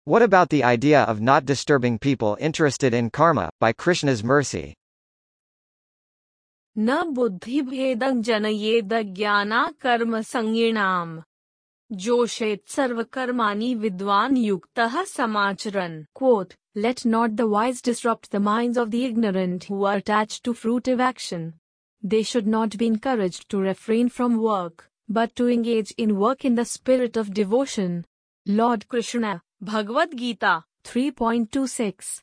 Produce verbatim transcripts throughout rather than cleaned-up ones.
What about the idea of not disturbing people interested in karma, by Krishna's mercy? न बुद्धिभेदं जनयेद ज्ञाना कर्म संगीणाम जोषेत सर्वकर्माणि विद्वान युक्तः समाचरन्. Quote, let not the wise disrupt the minds of the ignorant who are attached to fruitive action. They should not be encouraged to refrain from work, but to engage in work in the spirit of devotion. Lord Krishna, Bhagavad Gita, three point two six.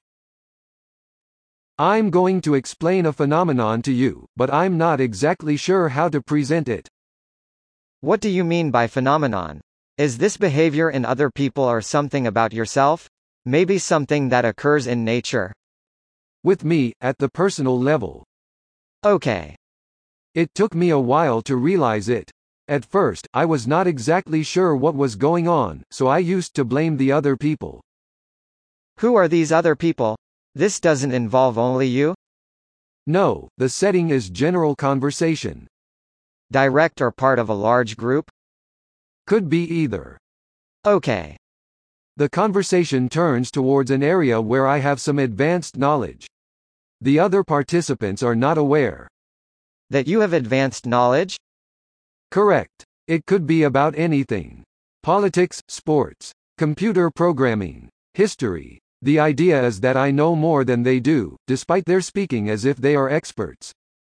I'm going to explain a phenomenon to you, but I'm not exactly sure how to present it. What do you mean by phenomenon? Is this behavior in other people or something about yourself? Maybe something that occurs in nature? With me, at the personal level. Okay. It took me a while to realize it. At first, I was not exactly sure what was going on, so I used to blame the other people. Who are these other people? This doesn't involve only you? No, the setting is general conversation. Direct or part of a large group? Could be either. Okay. The conversation turns towards an area where I have some advanced knowledge. The other participants are not aware. That you have advanced knowledge? Correct. It could be about anything. Politics, sports, computer programming, history. The idea is that I know more than they do, despite their speaking as if they are experts.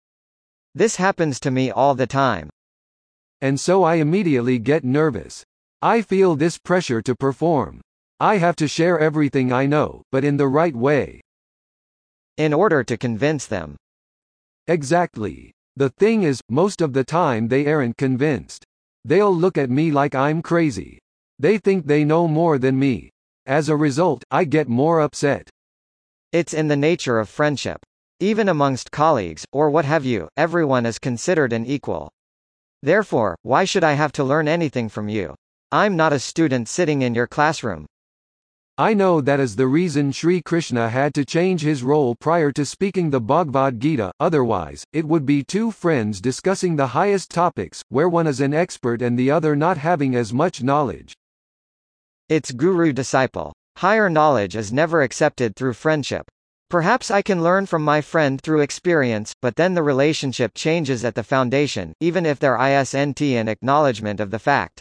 This happens to me all the time. And so I immediately get nervous. I feel this pressure to perform. I have to share everything I know, but in the right way. In order to convince them. Exactly. The thing is, most of the time they aren't convinced. They'll look at me like I'm crazy. They think they know more than me. As a result, I get more upset. It's in the nature of friendship. Even amongst colleagues, or what have you, everyone is considered an equal. Therefore, why should I have to learn anything from you? I'm not a student sitting in your classroom. I know that is the reason Sri Krishna had to change his role prior to speaking the Bhagavad Gita, otherwise, it would be two friends discussing the highest topics, where one is an expert and the other not having as much knowledge. It's guru-disciple. Higher knowledge is never accepted through friendship. Perhaps I can learn from my friend through experience, but then the relationship changes at the foundation, even if there isn't an acknowledgement of the fact.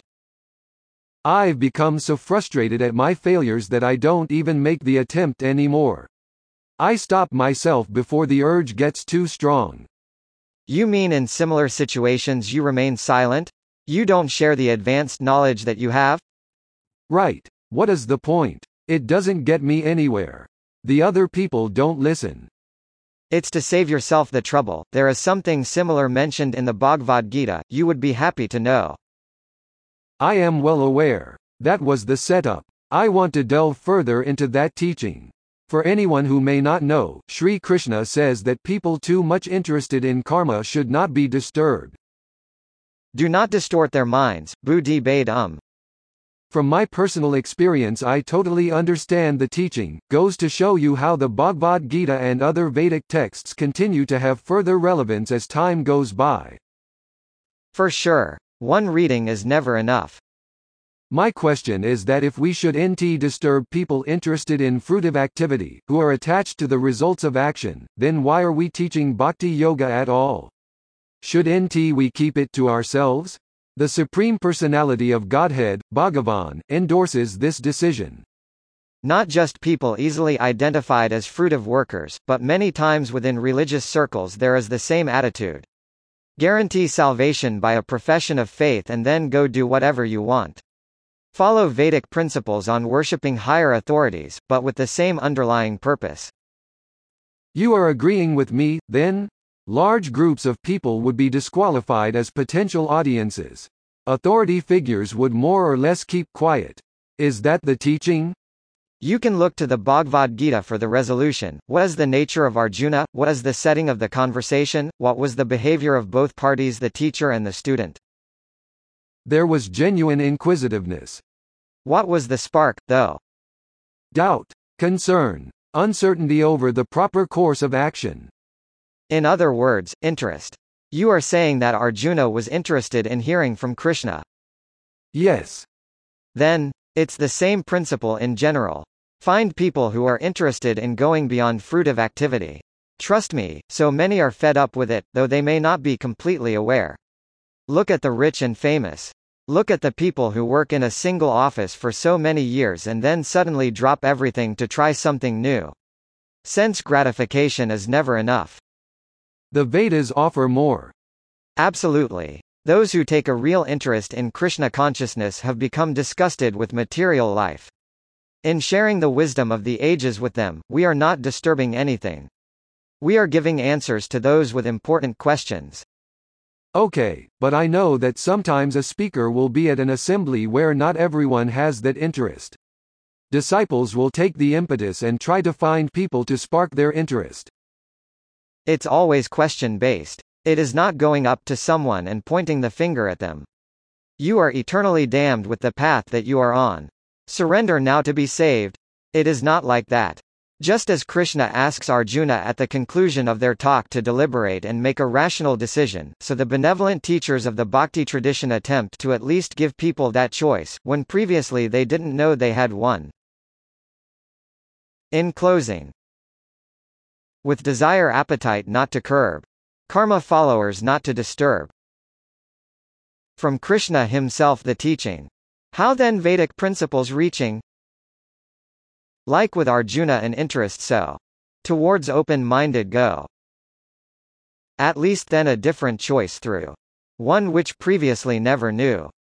I've become so frustrated at my failures that I don't even make the attempt anymore. I stop myself before the urge gets too strong. You mean in similar situations you remain silent? You don't share the advanced knowledge that you have? Right. What is the point? It doesn't get me anywhere. The other people don't listen. It's to save yourself the trouble. There is something similar mentioned in the Bhagavad Gita, you would be happy to know. I am well aware. That was the setup. I want to delve further into that teaching. For anyone who may not know, Sri Krishna says that people too much interested in karma should not be disturbed. Do not distort their minds, buddhi bhedam. From my personal experience, I totally understand the teaching, goes to show you how the Bhagavad Gita and other Vedic texts continue to have further relevance as time goes by. For sure. One reading is never enough. My question is that if we should not disturb people interested in fruitive activity, who are attached to the results of action, then why are we teaching Bhakti Yoga at all? Should not we keep it to ourselves? The Supreme Personality of Godhead, Bhagavan, endorses this decision. Not just people easily identified as fruitive workers, but many times within religious circles there is the same attitude. Guarantee salvation by a profession of faith and then go do whatever you want. Follow Vedic principles on worshipping higher authorities, but with the same underlying purpose. You are agreeing with me, then? Large groups of people would be disqualified as potential audiences. Authority figures would more or less keep quiet. Is that the teaching? You can look to the Bhagavad Gita for the resolution. What is the nature of Arjuna? What is the setting of the conversation? What was the behavior of both parties, the teacher and the student? There was genuine inquisitiveness. What was the spark, though? Doubt, concern, uncertainty over the proper course of action. In other words, interest. You are saying that Arjuna was interested in hearing from Krishna. Yes. Then, It's the same principle in general. Find people who are interested in going beyond fruitive activity. Trust me, so many are fed up with it, though they may not be completely aware. Look at the rich and famous. Look at the people who work in a single office for so many years and then suddenly drop everything to try something new. Sense gratification is never enough. The Vedas offer more. Absolutely. Those who take a real interest in Krishna consciousness have become disgusted with material life. In sharing the wisdom of the ages with them, we are not disturbing anything. We are giving answers to those with important questions. Okay, but I know that sometimes a speaker will be at an assembly where not everyone has that interest. Disciples will take the impetus and try to find people to spark their interest. It's always question-based. It is not going up to someone and pointing the finger at them. You are eternally damned with the path that you are on. Surrender now to be saved. It is not like that. Just as Krishna asks Arjuna at the conclusion of their talk to deliberate and make a rational decision, so the benevolent teachers of the Bhakti tradition attempt to at least give people that choice, when previously they didn't know they had one. In closing, with desire appetite not to curb, karma followers not to disturb. From Krishna himself the teaching. How then Vedic principles reaching? Like with Arjuna an interest so. Towards open-minded go. At least then a different choice through. One which previously never knew.